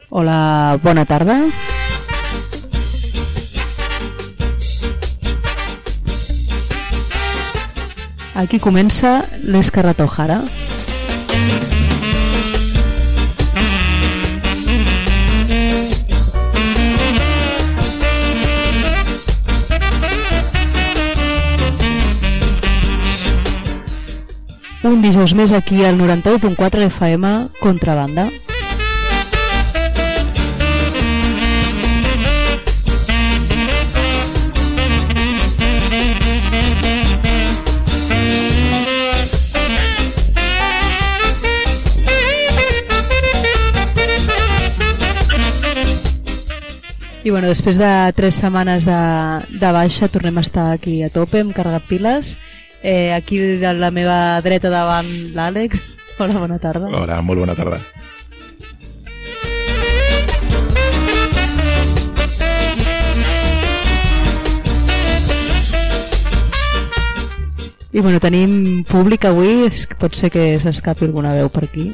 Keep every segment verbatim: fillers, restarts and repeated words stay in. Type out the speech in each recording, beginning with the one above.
Hola, bona tarda. Aquí comença l'Escarratojara. Un dijous més aquí al noranta-u punt quatre F M Contrabanda. I bueno, després de tres setmanes de, de baixa tornem a estar aquí a tope, hem carregat piles. Eh, aquí de la meva dreta davant l'Àlex. Hola, bona tarda. Hola, molt bona tarda. I bueno, tenim públic avui, pot ser que s'escapi alguna veu per aquí.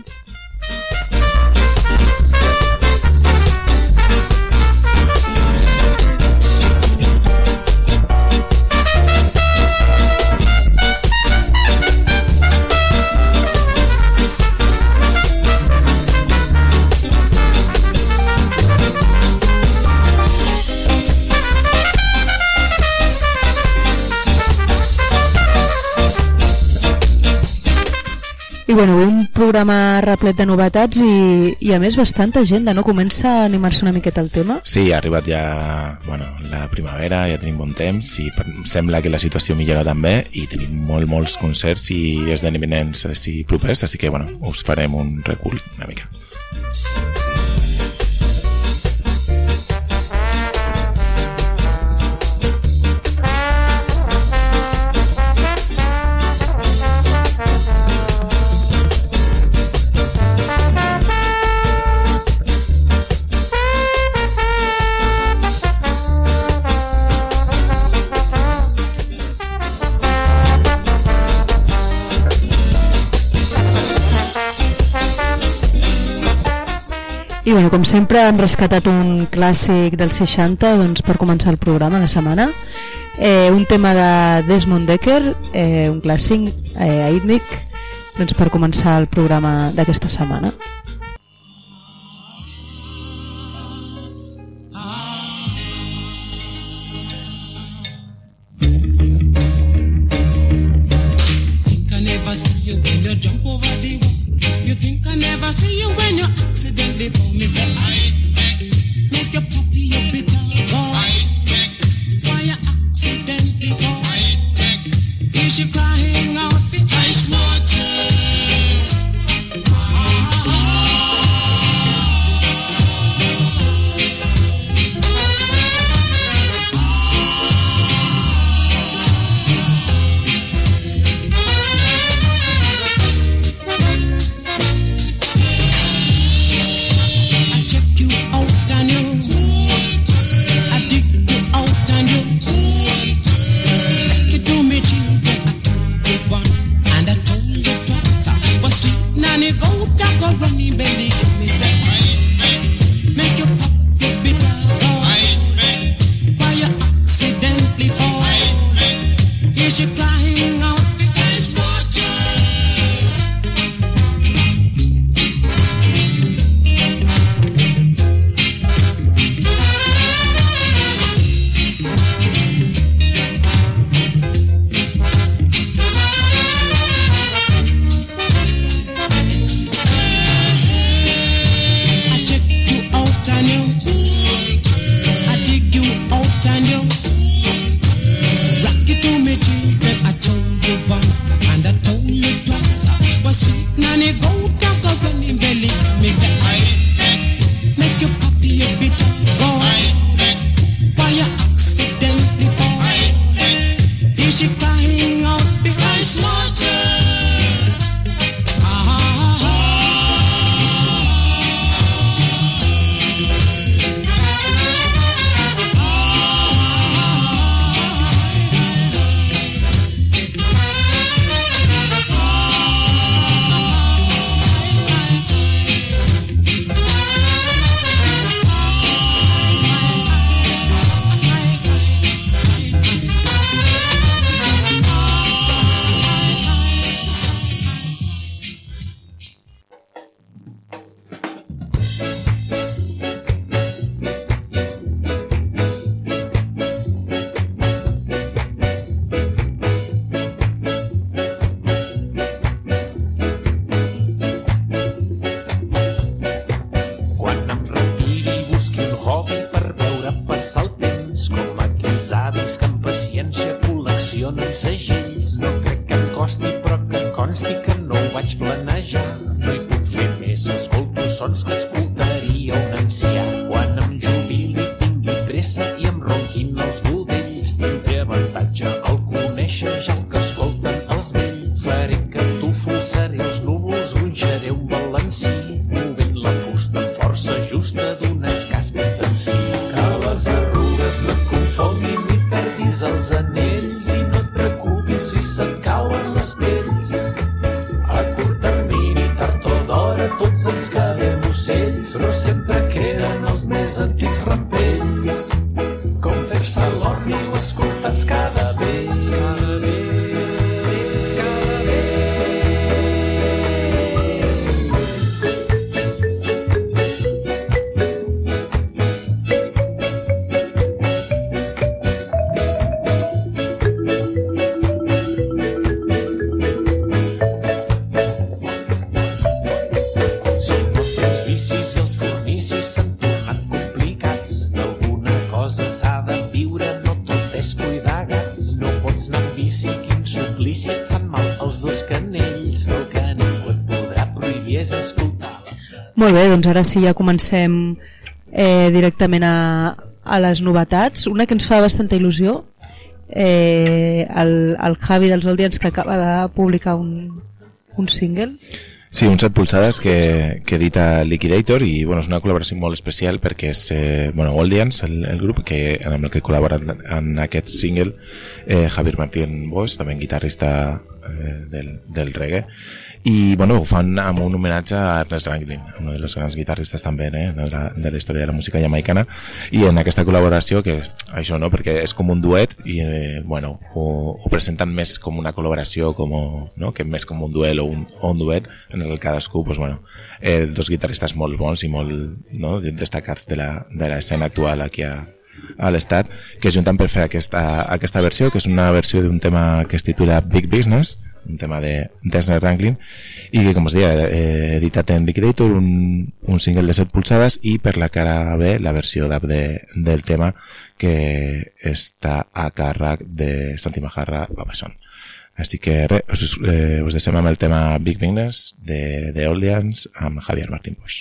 I bueno, un programa replet de novetats i, i a més bastanta gent, no? Comença a animar-se una miqueta al tema. Sí, ha arribat ja bueno, la primavera, ja tenim bon temps i sembla que la situació millora també i tenim molt, molts concerts i esdeveniments així propers, així que bueno, us farem un recull una mica. I bueno, com sempre hem rescatat un clàssic dels seixanta doncs, per començar el programa la setmana. Eh, un tema de Desmond Dekker, eh, un clàssic, eh, Aidnik, doncs, per començar el programa d'aquesta setmana. You think I never see you when you accidentally pull me. Say I make your puppy a bitter go. Why you accidentally go? Is she crying out for ice water? funcionen segells. No crec que em costi, però que em consti que no ho vaig planejar. No hi puc fer més, escolto sons que escoltaria un ancià. Quan em jubili tingui pressa i em ronquin els budells, tindré avantatge al conèixer ja el que escolten els vells. Faré que tu forçaré els núvols, gronxaré un balancí, movent la fusta amb força justa d'un escàs potencí. Que les arrugues no et confonguin ni perdis els anells i no et preocupis si se't cauen les pells. A curt termini, tard o d'hora, tots ens quedem ocells, però sempre queden els més antics rampells. Com fer-se l'orni o escoltar escadabells, escadabells, escadabells. Molt bé, doncs ara sí ja comencem eh, directament a, a les novetats. Una que ens fa bastanta il·lusió, eh, el, el Javi dels Oldians, que acaba de publicar un, un single. Sí, un set polsades que, que edita Liquidator i bueno, és una col·laboració molt especial perquè és eh, bueno, Oldians, el, el grup que, amb el que col·labora en, en aquest single eh, Javier Martín Bosch, també guitarrista eh, del, del reggae, i bueno, ho fan amb un homenatge a Ernest Ranglin, un dels grans guitarristes també eh, de, la, de la història de la música jamaicana, i en aquesta col·laboració que això no, perquè és com un duet i eh, bueno, ho, ho presenten més com una col·laboració com, no? Que més com un duel o un, o un duet en el que cadascú, pues, bueno, eh, dos guitarristes molt bons i molt no, destacats de l'escena actual aquí a, a l'estat, que es junten per fer aquesta, aquesta versió, que és una versió d'un tema que es titula Big Business, un tema de Ernest Ranglin, i que, com us deia, eh, editat en Liquidator, un, un single de set polsades, i per la cara B la versió d'app de, del tema, que està a càrrec de Santi Majarra Babasson. Així que res, us, eh, us deixem amb el tema Big Business de, de Oldians amb Javier Martín Bosch.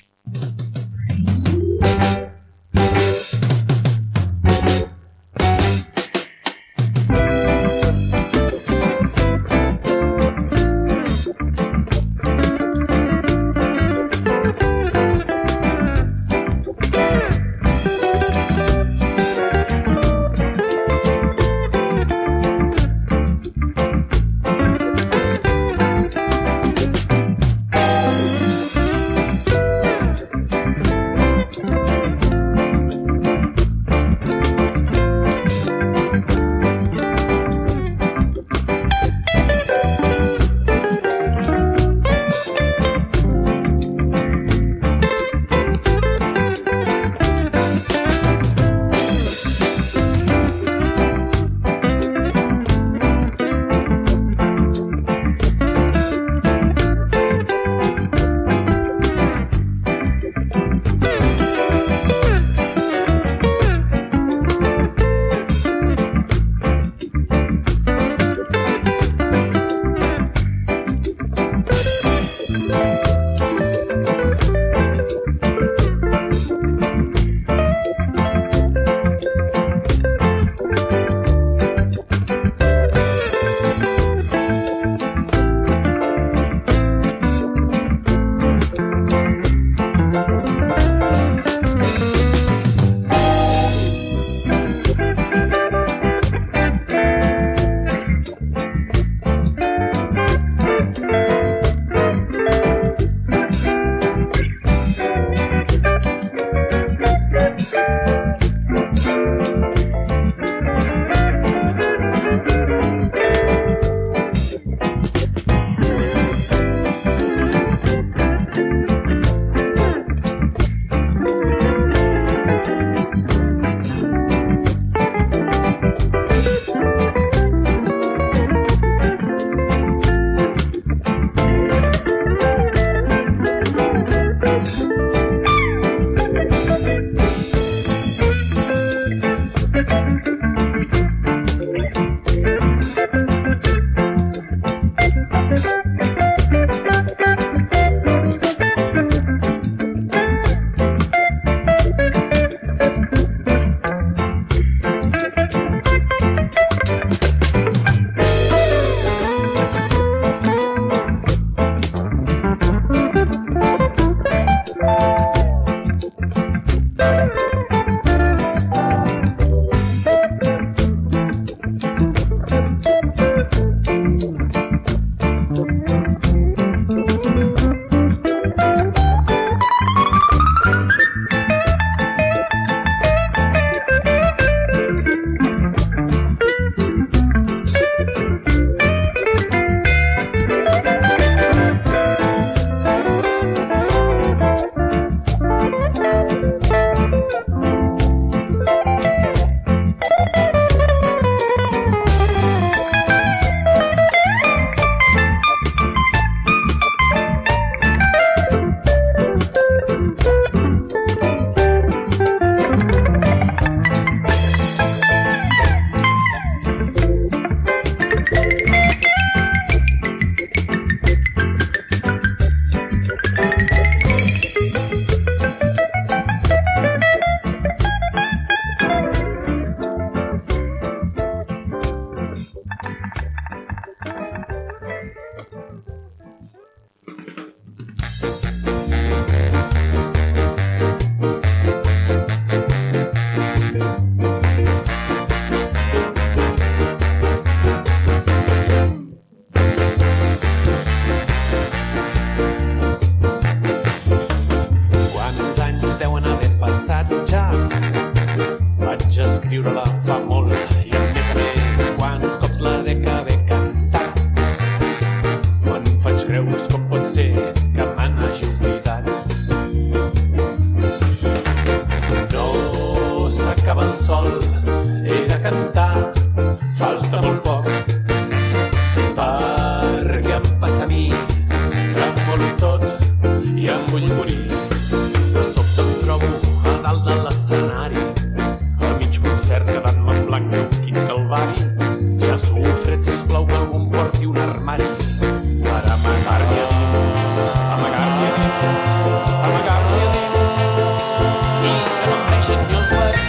Passo fred, sisplau, que algú em porti un armari per amagar-me a dins, amagar-me a dins, amagar-me a dins, i que no em vegin ni els veïns.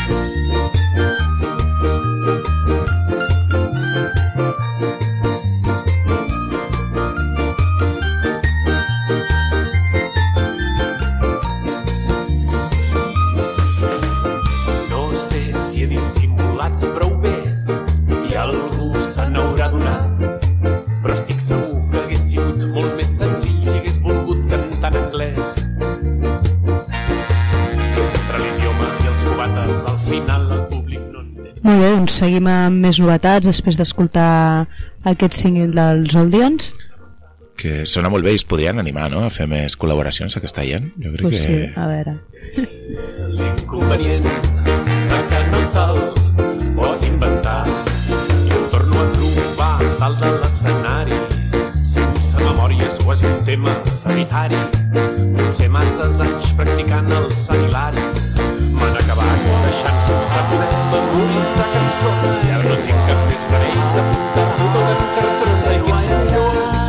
Molt bé, doncs seguim amb més novetats després d'escoltar aquest single dels Oldians. Que sona molt bé i es podrien animar, no?, a fer més col·laboracions a Castellent. Jo crec pues que... sí, a veure. L'inconvenient de que no te'l pots inventar i em torno a trobar dalt de l'escenari sense memòries, quasi un tema sanitari. Potser masses anys practicant el Sant Hilari m'han acabat deixant sense poder memoritzar cançons i ara no tinc cap més parell d'apuntar tot en cartrons. Ai, quins collons!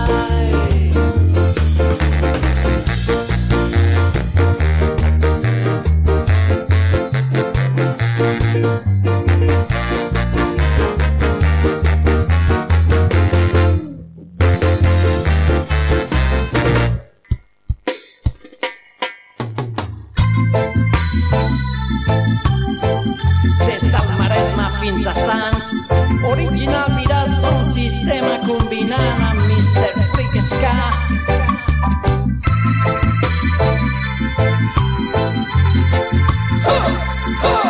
Fins a Sants, original viral, un sistema combinant amb míster Freak Ska. Oh, oh.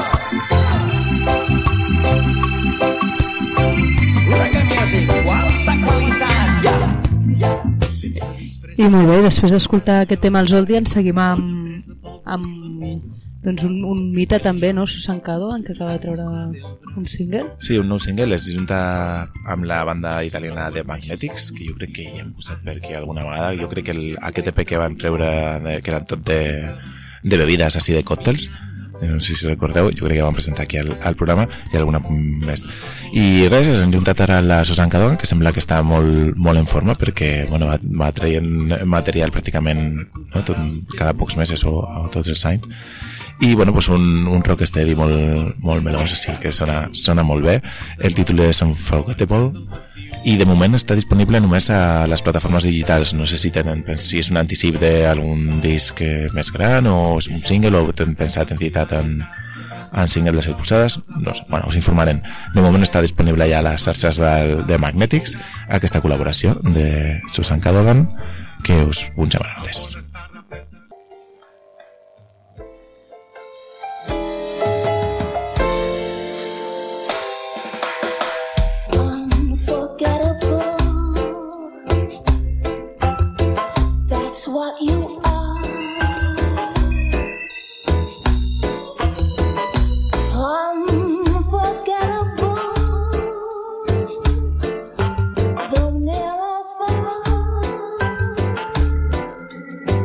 Reggae music, alta qualitat, ja, ja. I molt bé, després d'escoltar aquest tema als Oldians seguim amb, amb doncs un, un mite també, no? Susan Cadogan, que acaba de treure un single. Sí, un nou single, es junta amb la banda italiana de Magnetics, que jo crec que ja hem posat per aquí alguna vegada. Jo crec que el, aquest E P que van treure, de, que eren tot de, de bebides, així de còctels, no sé si recordeu, jo crec que van presentar aquí al, al programa, i alguna més. I res, es han juntat ara la Susan Cadogan, que sembla que està molt, molt en forma, perquè bueno, va, va traient material pràcticament, no, tot, cada pocs mesos o, o tots els anys. I bueno, pues un, un rocksteady molt, molt melós, així que sona, sona molt bé. El títol és Unforgettable i de moment està disponible només a les plataformes digitals. No sé si tenen, si és un anticip d'algun disc més gran o és un single o tenen pensat en citat en, en single de set polzades. No sé, bueno, us informarem. De moment està disponible ja a les xarxes de, de Magnetics aquesta col·laboració de Susan Cadogan que us punxem ara mateix. What you are, unforgettable, though near or far.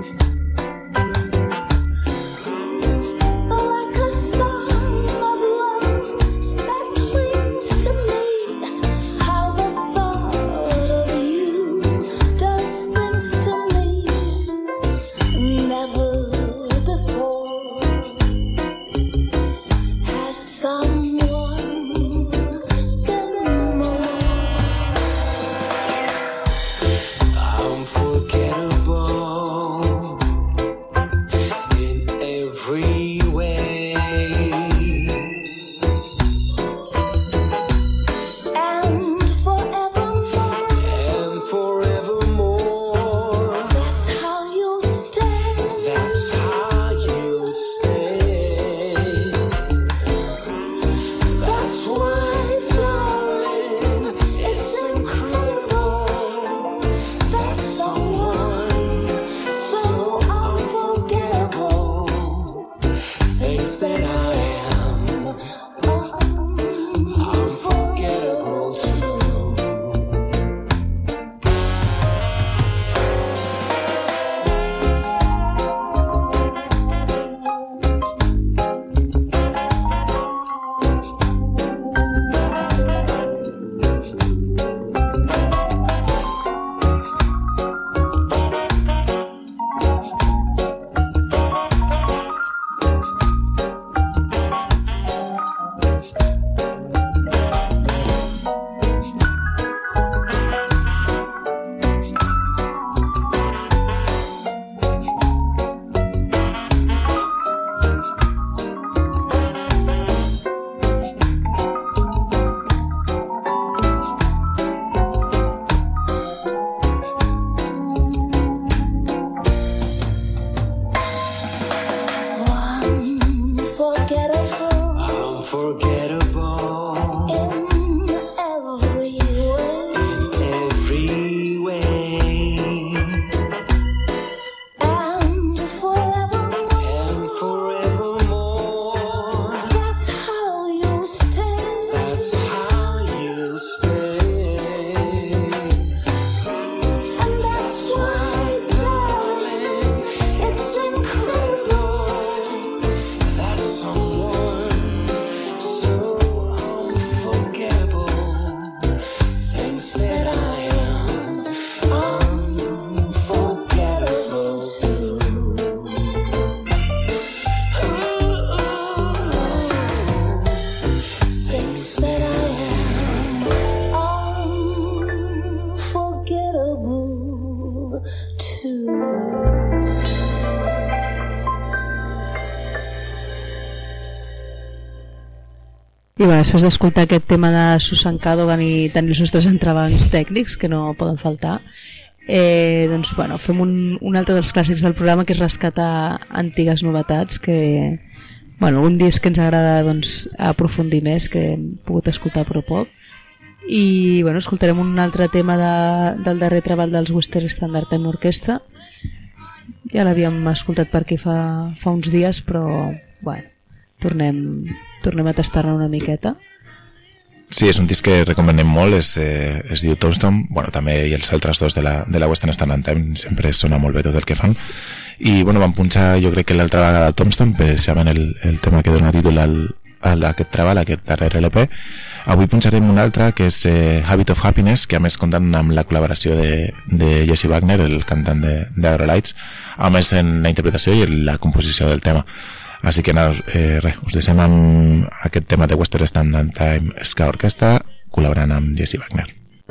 I bé, després d'escoltar aquest tema de Susan Cadogan i tenir els nostres entrebancs tècnics, que no poden faltar, eh, doncs, bueno, fem un, un altre dels clàssics del programa, que és rescatar antigues novetats, que, bueno, un disc que ens agrada doncs, aprofundir més, que hem pogut escoltar però poc. I bueno, escoltarem un altre tema de, del darrer treball dels Western Standard Time Orchestra. Ja l'havíem escoltat per aquí fa, fa uns dies, però bueno, tornem, tornem a tastar-ne una miqueta. Sí, és un disc que recomanem molt, és, eh, es diu Tombstone, bueno, també i els altres dos de la, de la Western Standard Time, sempre sona molt bé tot el que fan. I bueno, vam punxar jo crec que l'altra vegada Tombstone, precisament el, el tema que dona títol al, a aquest treball, a aquest darrer L P. Avui punxarem un altre que és eh, Habit of Happiness, que a més compten amb la col·laboració de, de Jesse Wagner, el cantant de, de Aerolights, a més en la interpretació i en la composició del tema. Així que nada, eh, res, us deixem amb aquest tema de Western Standard Time Ska Orchestra, col·laborant amb Jesse Wagner.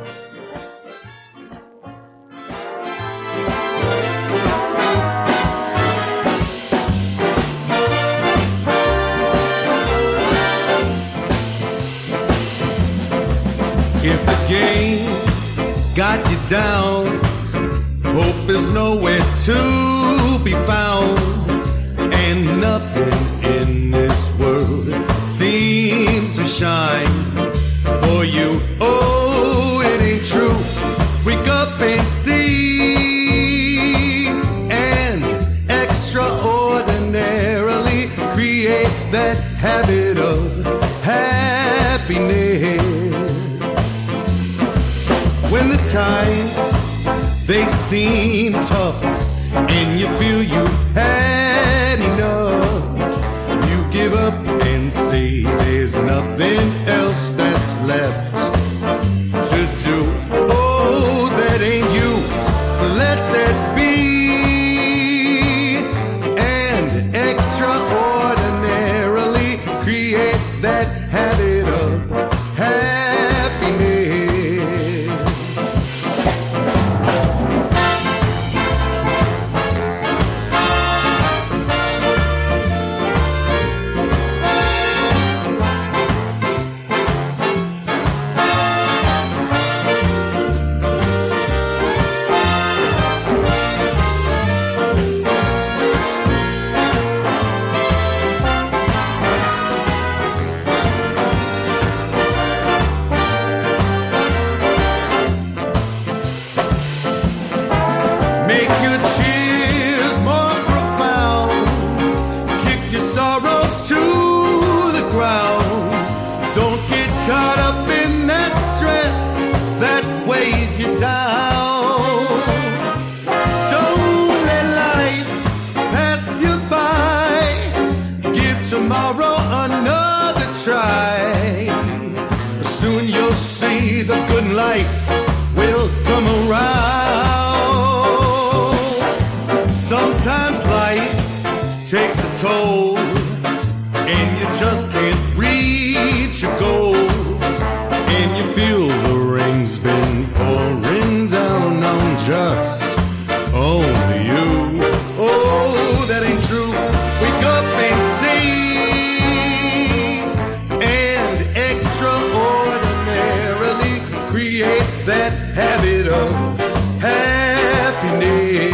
If the game's got you down, hope is nowhere to be found, and nothing in this world seems to shine for you. Oh, it ain't true. Wake up and see, and extraordinarily create that habit of happiness. When the times, they seem tough, and you feel you've had enough, you give up and say there's nothing else that's left to do. Oh, that ain't you, let that be. And extraordinarily create that habit of happiness. Life will come around. Sometimes life takes a toll, and you just can't reach your goal, and you feel the rain's been pouring down on just only you. Oh, that ain't true. Wake up and see, and extraordinarily create that habit of happiness.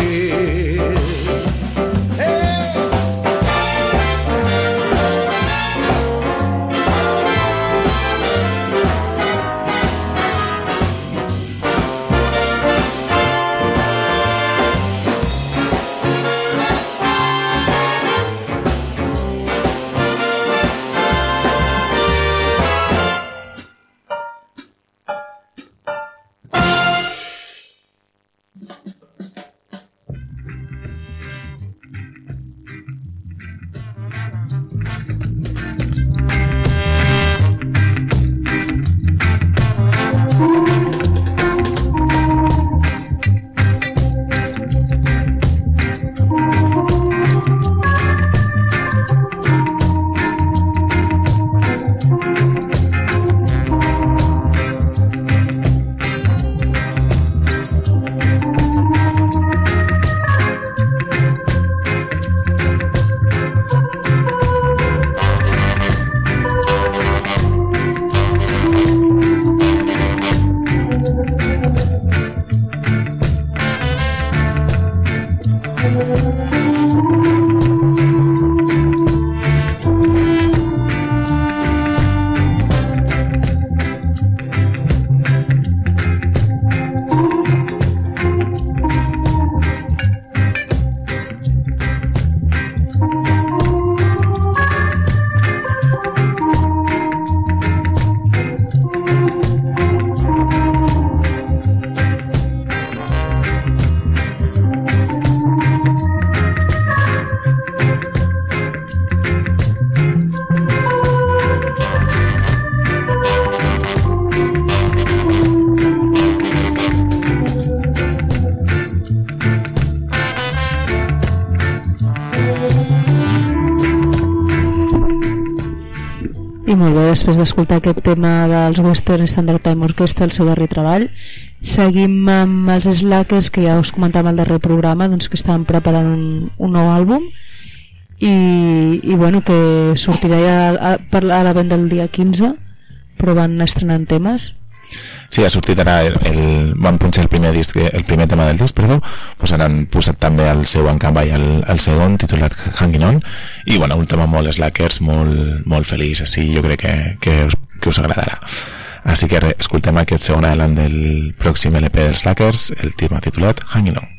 I molt bé, després d'escoltar aquest tema dels Western Standard Time Orchestra, el seu darrer treball, seguim amb els Slackers, que ja us comentàvem al darrer programa, doncs que estaven preparant un, un nou àlbum i, i bueno, que sortirà ja a, a, a la venda el dia quinze, però van estrenant temes. Sí, ha sortit ara el, el, van punxar el primer disc, el primer tema del disc, perdó, pues ara han posat també el seu encamball, el, el segon, titulat Hanging On, i bueno, un tema molt Slackers, molt, molt feliç, així jo crec que, que, us, que us agradarà. Així que re, escoltem aquest segon adelant del pròxim L P dels Slackers, el tema titulat Hanging On.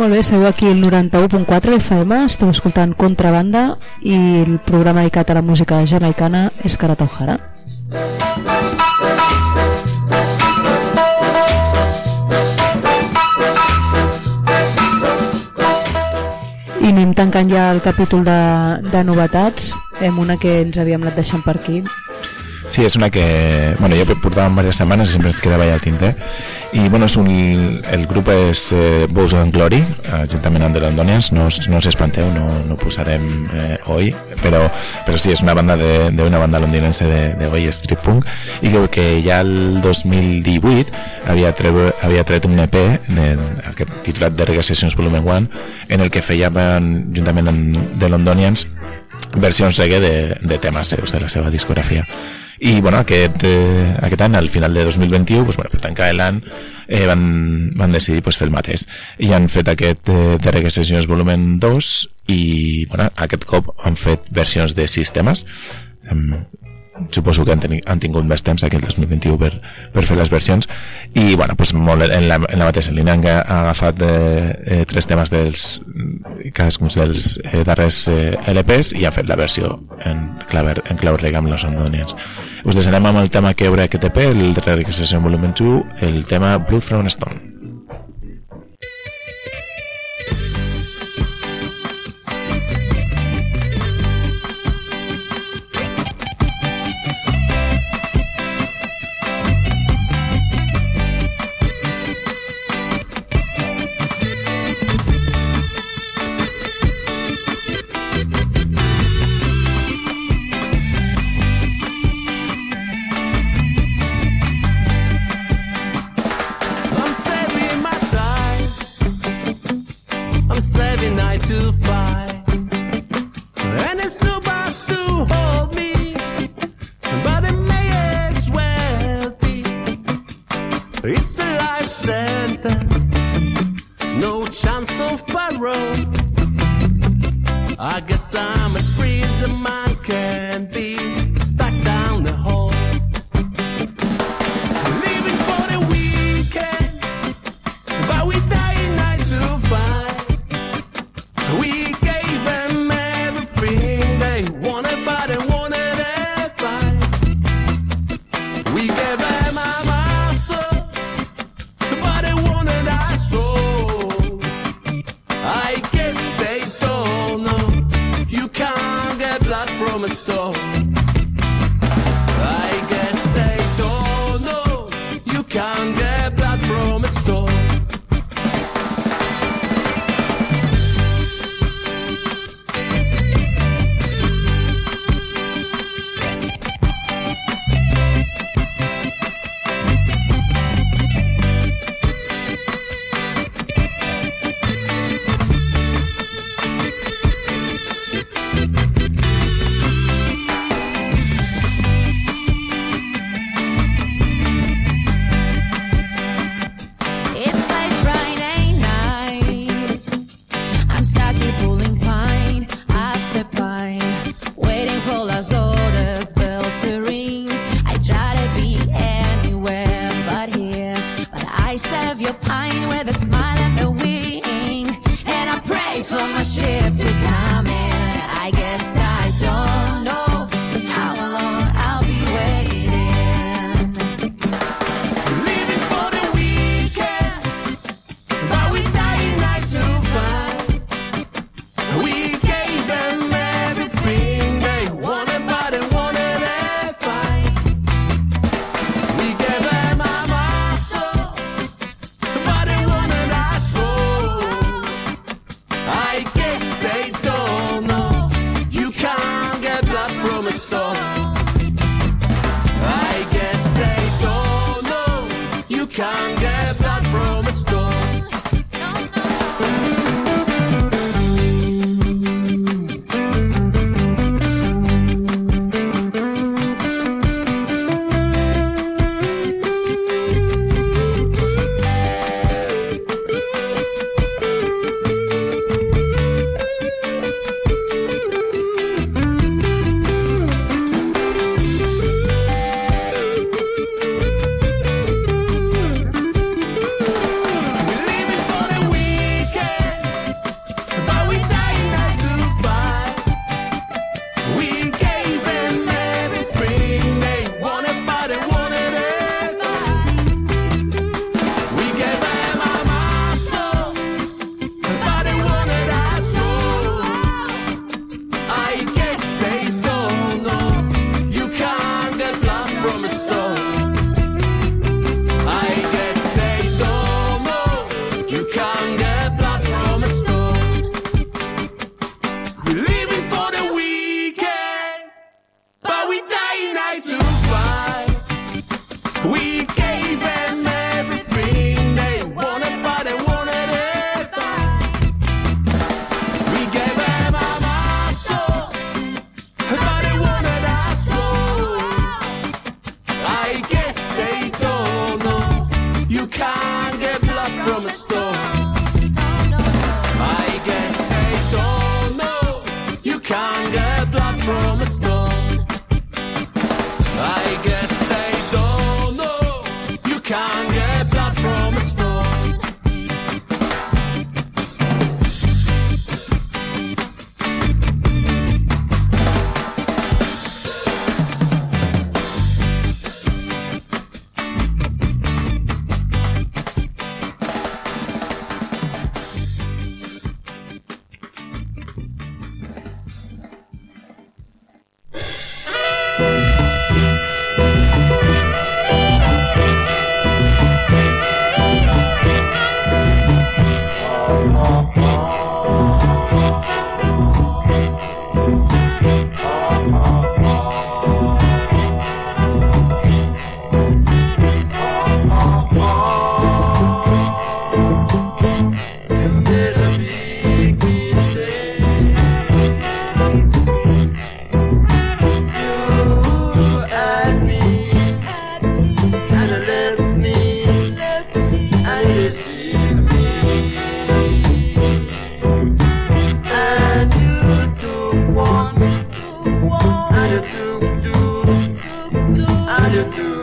Molt bé, seguiu aquí el noranta-u punt quatre F M, esteu escoltant Contrabanda i el programa dedicat a la música jamaicana és Karata O'Hara. I anem tancant ja el capítol de, de novetats amb una que ens havíem anat deixant per aquí. Sí, és una que, bueno, ja portàvem diverses setmanes i sempre ens quedava ja al tinter. I, bueno, és un, el grup és eh, Bows and Glory, eh, juntament amb The Londonians, no, no us espanteu, no, no posarem eh, oi, però, però sí, és una banda d'una banda londinense de, de oi, street punk, i que, que ja el dos mil divuit havia, tre, havia tret un E P de, aquest titulat The Reggae Sessions Volume one, en el que feia juntament amb The Londonians versions reggae de, de temes seus de la seva discografia. I bueno, aquest, eh, aquest any, al final de dos mil vint-i-u, pues, bueno, per tancar l'any, eh, van, van decidir pues, fer el mateix. I han fet aquest eh, The Reggae Sessions Volumen dos i bueno, aquest cop han fet versions de sis temes. Um, suposo que han, ten han tingut més temps aquí el dos mil vint-i-u per, per fer les versions i bueno, pues, molt en, la, en la mateixa línia han agafat eh, eh, tres temes dels cadascun dels eh, darrers eh, L Ps i han fet la versió en, claver, en clau reggae amb los Londonians. Us deixarem amb el tema que obre aquest E P, el Reggae Session Volume two, el tema Blood from a Stone.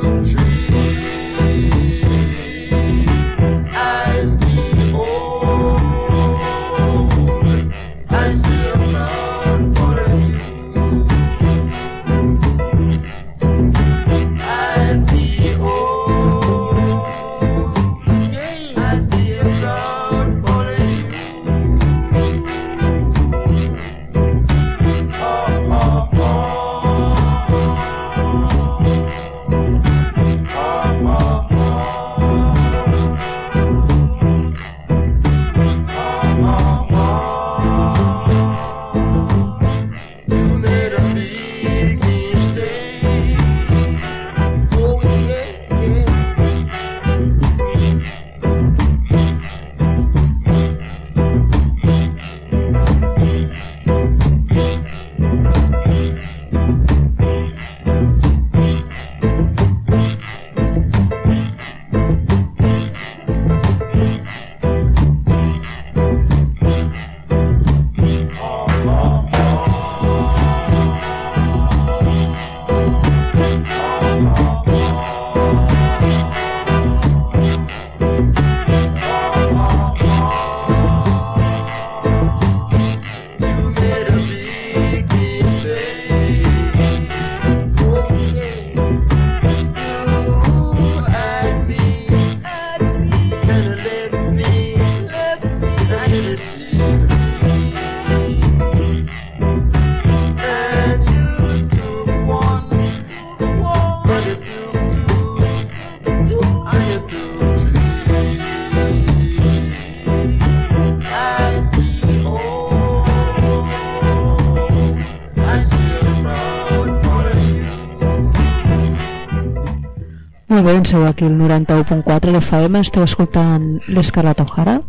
Molt bé, doncs sou aquí el noranta-u punt quatre l'F M, esteu escoltant l'Escarlata O'Hara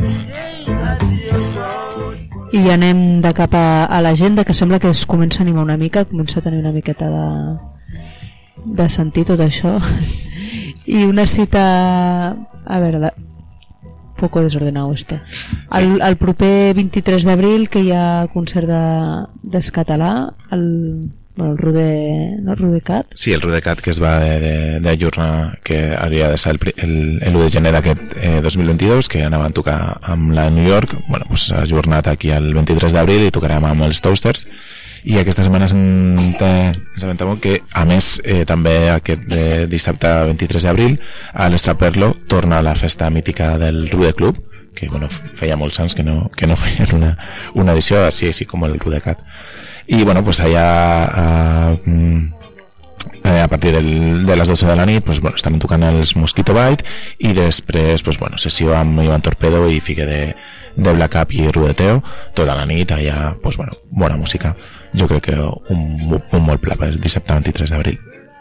i ja anem de cap a, a l'agenda, que sembla que es comença a animar una mica, comença a tenir una miqueta de, de sentir tot això. I una cita, a veure, la, poco desordenado esto. El, el proper vint-i-tres d'abril, que hi ha concert de, d'escatalà, el bueno, el Rude, no, Rudecat. Sí, el Rudecat, que es va d'ajornar, que hauria de ser el, el, l'u de gener d'aquest eh, dos mil vint-i-dos, que anaven a tocar amb la New York. Bueno, pues ha ajornat aquí el vint-i-tres d'abril i tocarem amb els Toasters. I aquesta setmana ens aventamos que, a més, eh, també aquest eh, dissabte vint-i-tres d'abril, a l'Estraperlo torna la festa mítica del Rude Club, que bueno, feia molts anys que no, que no feien una, una edició així, així com el Rudecat. Y bueno, pues allá a, a partir del, de las doce de la nit, pues bueno, estan tocant els Mosquito Bite i després, pues bueno, sessió amb Ivan Torpedo i fique de, de Black Up i Rudeteo tota la nit, allà, pues bueno, bona música. Jo crec que un, un molt pla per dissabte vint-i-tres d'abril.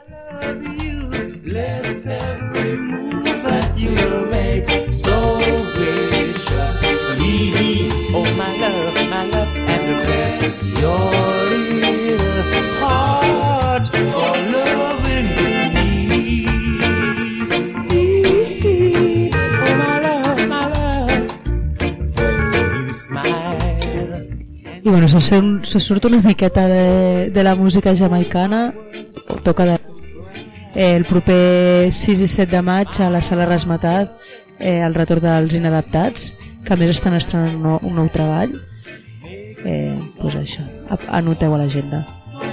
I bueno, se, se surt una miqueta de, de la música jamaicana, toca de, eh, el proper sis i set de maig a la Sala Rasmatat, eh, el retorn dels Inadaptats, que a més estan estrenant un nou, un nou treball. Eh, pues això, anoteu a l'agenda.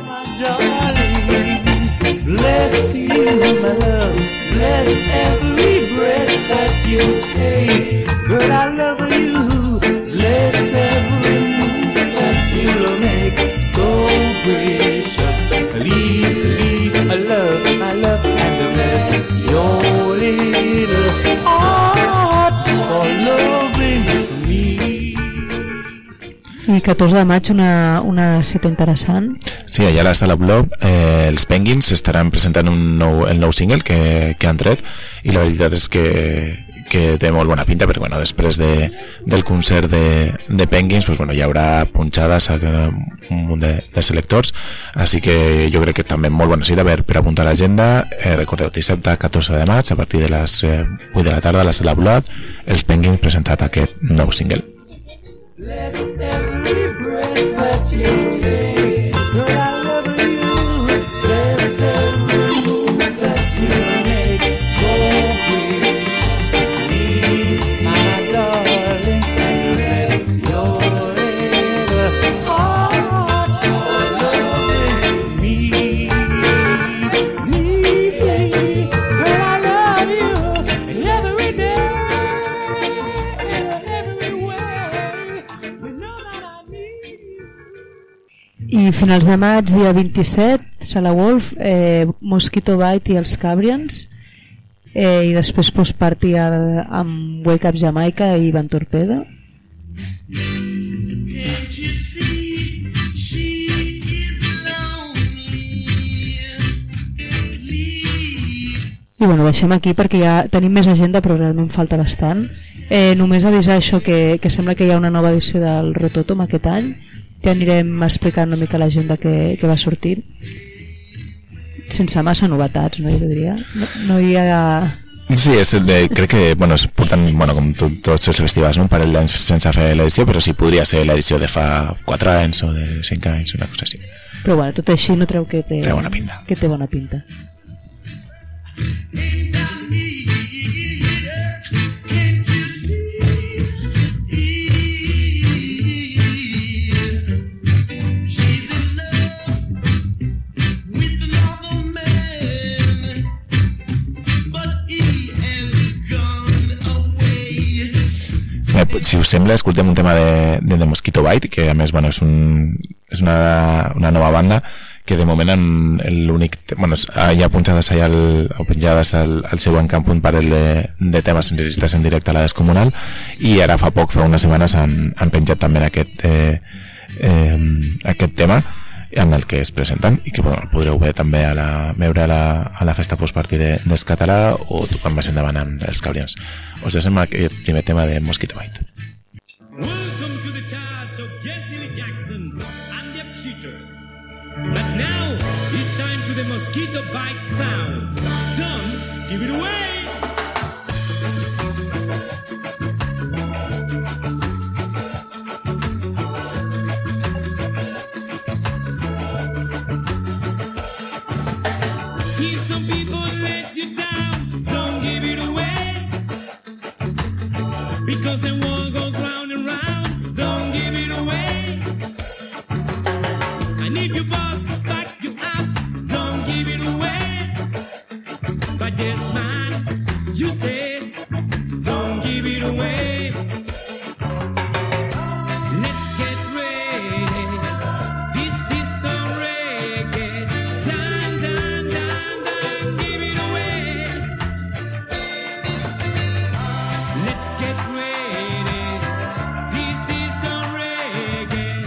Bless you, my love, bless every breath that you take. Girl, I love you, bless every move that you make. So gracious, leave, leave, my love, my love, and the rest. Your little heart for loving me. I catorze de maig una, una cita interessant. Sí, allà a la Sala Blob eh, els Penguins estaran presentant un nou, el nou single que, que han tret, i la veritat és que, que té molt bona pinta, perquè bueno, després de, del concert de, de Penguins pues, bueno, hi haurà punxades a un munt de, de selectors, així que jo crec que també molt bona cita per, per apuntar a l'agenda. Eh, recordeu, dissabte catorze de maig a partir de les eh, vuit de la tarda a la Sala Blob els Penguins presentat aquest nou single. Bless every breath that you take. Girl, I love you. Bless every move that you I finals de maig, dia vint-i-set, Sala Wolf, eh, Mosquito Bite i els Cabrians, eh, i després post-party al- amb Wake Up Jamaica i Van Torpedo. I bueno, deixem aquí perquè ja tenim més agenda, però realment falta bastant. Eh, només avisar això que, que sembla que hi ha una nova edició del Rototom aquest any. Ja anirem explicant una mica l'agenda que, que va sortir. Sense massa novetats, no? Jo diria. No, no hi ha... Sí, és de, crec que bueno, es porten, bueno, com to, tots els festivals, no? un parell d'anys sense fer l'edició, però sí, podria ser l'edició de fa quatre anys o de cinc anys, una cosa així. Però bueno, tot així no treu que té, Té bona pinta. Que té bona pinta. Eh, si us sembla, escoltem un tema de, de, de Mosquito Bite, que a més bueno, és, un, és una, una nova banda que de moment en l'únic... Bueno, hi ha punxades allà al, o penjades al, al seu encamp un parell de, de temes enregistrat en directe a la Descomunal, i ara fa poc, fa unes setmanes, han, han penjat també aquest, eh, eh, aquest tema en el que es presenten i que bueno, podreu veure també a la, veure a la, a la festa postparty de, dels Català o quan més endavant amb els Cabrians. Us deixem aquest primer tema de Mosquito Bite. Welcome to the charts of Jesse Lee Jackson and the Upshooters. But now it's time to the Mosquito Bite sound. John, give it away! If some people let you down, don't give it away. Because the world goes round and round, don't give it away. And if your boss back you up, don't give it away. But yes, man, you say, don't give it away. Let's get ready. This is some reggae. Dun, dun, dun, dun, give it away. Let's get ready. This is some reggae.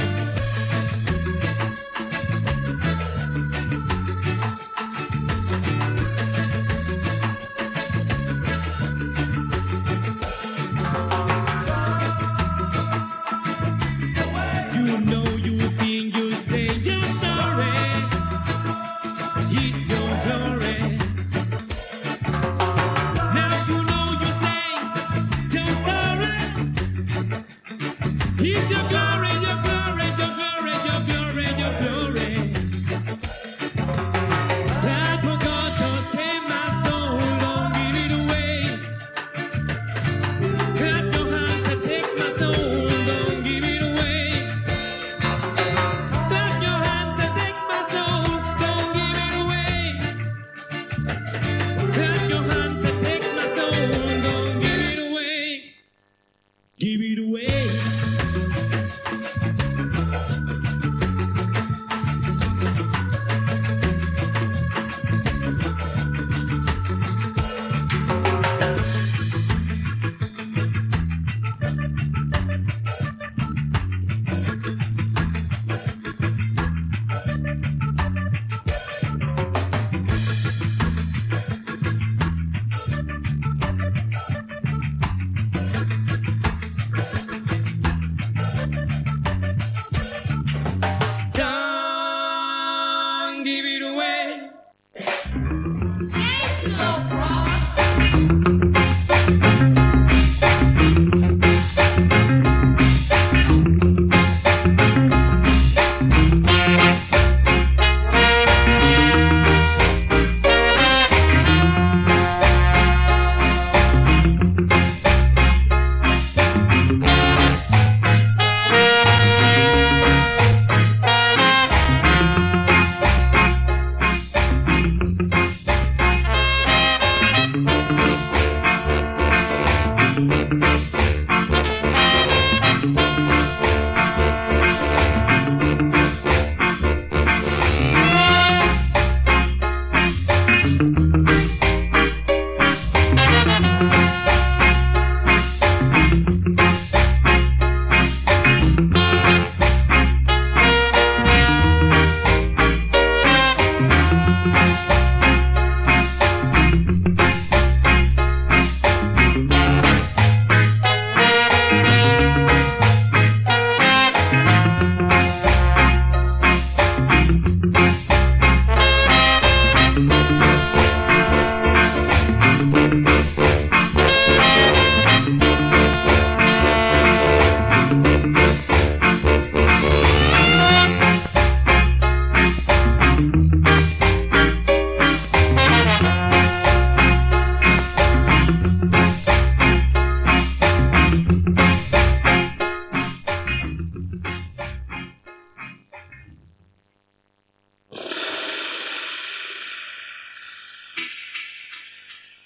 You know you think you say you're sorry. It's your glory. Now you know you say you're sorry. It's your glory, your glory, your glory, your glory, your glory. That forgot to save my soul, don't give it away. Clap your hands and take my soul, don't give it away. Clap your hands and take my soul, don't give it away. Clap your hands and take my soul, don't give it away. Give it away. Don't give it away.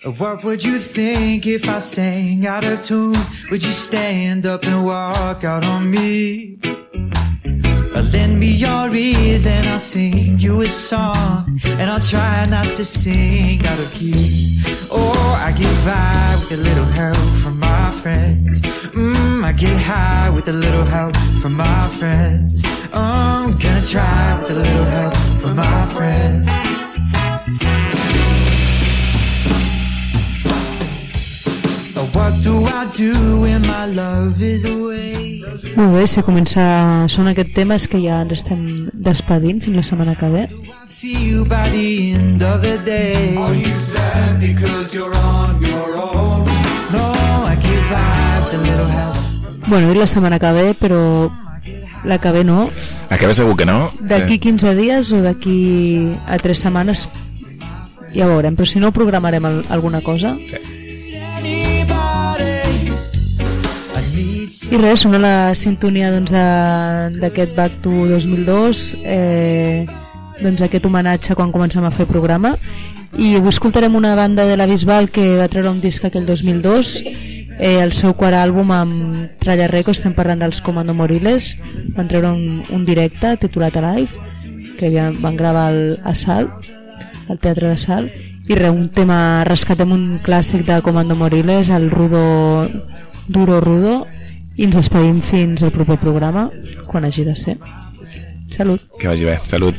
What would you think if I sang out of tune? Would you stand up and walk out on me? Lend me your ears and I'll sing you a song, and I'll try not to sing out of key. Oh, I get by with a little help from my friends. Mmm, I get high with a little help from my friends. Oh, I'm gonna try with a little help from my friends. What do I do when my love is away? Molt bé, si comença a sonar aquest tema és que ja ens estem despedint fins la setmana que ve. Feel by the end of the day. Are you sad because you're on your own? No, I get by with a little help. Bueno, i la setmana que ve, però la que ve no. La que ve segur que no. D'aquí quinze dies o d'aquí a tres setmanes ja veurem, però si no programarem alguna cosa. Sí. I res, sona la sintonia doncs, d'aquest Back to dos mil dos, eh, doncs, aquest homenatge quan comencem a fer programa, i avui escoltarem una banda de la Bisbal que va treure un disc aquell dos mil dos, eh, el seu quart àlbum amb Tralla Records. Estem parlant dels Comando Moriles. Van treure un, un directe titulat Alive, que ja van gravar al, a Salt, al Teatre de Salt, i res, un tema, rescatem un clàssic de Comando Moriles, el Rudo Duro Rudo, i ens despedim fins al proper programa, quan hagi de ser. Salut. Que vagi bé. Salut.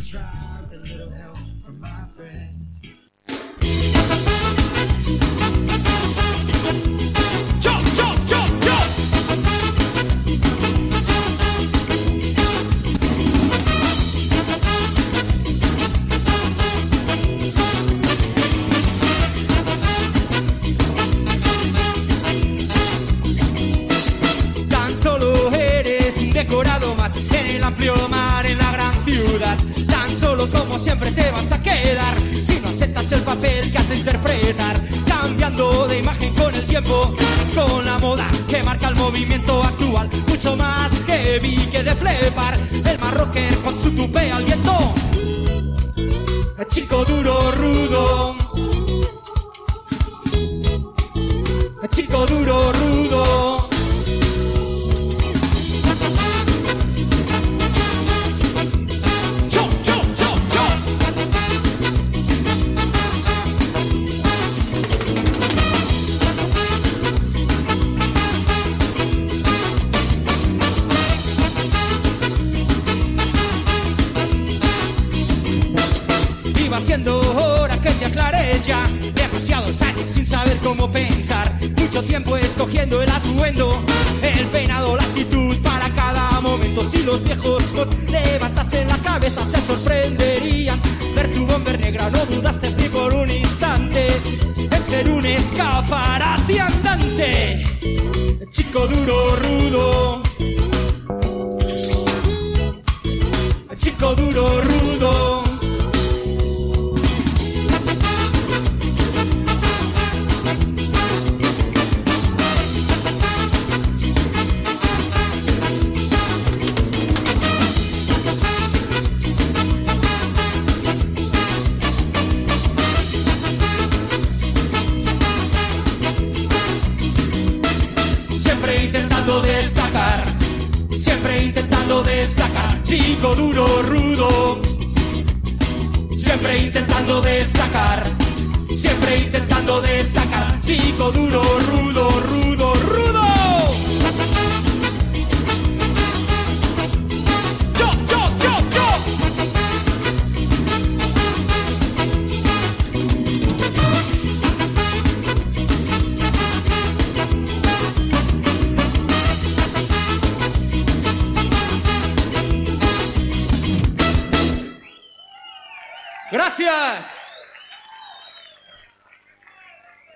Decorado más en el amplio mar, en la gran ciudad. Tan solo como siempre te vas a quedar si no aceptas el papel que has de interpretar, cambiando de imagen con el tiempo, con la moda que marca el movimiento actual. Mucho más heavy que de flepar, el más rocker con su tupé al viento. El chico duro, rudo, el chico duro, rudo. Siendo hora que te aclares ya, demasiados años sin saber cómo pensar, mucho tiempo escogiendo el atuendo, el peinado, la actitud para cada momento. Si los viejos bots levantasen la cabeza se sorprenderían ver tu bomber negra, no dudaste ni por un instante en ser un escaparate andante. Chico duro, rudo, chico duro, rudo. Destacar, siempre intentando destacar, chico duro, rudo, siempre intentando destacar, siempre intentando destacar, chico duro, rudo, rudo, rudo. Yo, yo, yo, yo. Gracias.